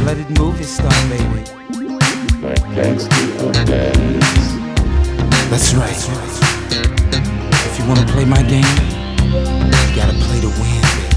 blooded movie star, baby. Like gangster or badness. That's right. If you wanna play my game, you gotta play to win, baby.